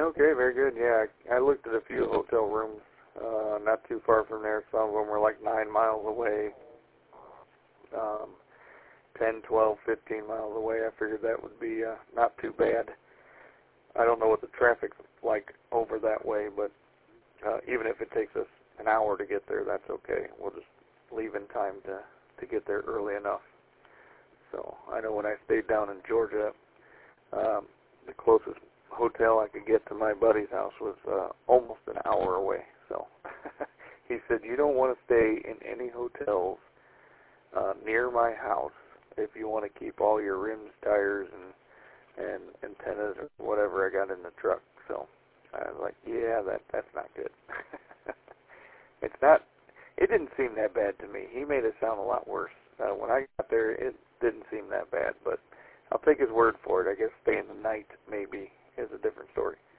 Okay, very good. Yeah, I looked at a few hotel rooms not too far from there. Some of them were like 9 miles away, 10, 12, 15 miles away. I figured that would be not too bad. I don't know what the traffic's like over that way, but even if it takes us an hour to get there, that's okay. We'll just leave in time to get there early enough. So I know when I stayed down in Georgia, the closest hotel I could get to my buddy's house was almost an hour away. So he said, you don't want to stay in any hotels near my house if you want to keep all your rims, tires, and antennas or whatever I got in the truck. So I was like, yeah, that's not good. It's not. It didn't seem that bad to me. He made it sound a lot worse. When I got there, it didn't seem that bad, but I'll take his word for it. I guess staying the night maybe is a different story.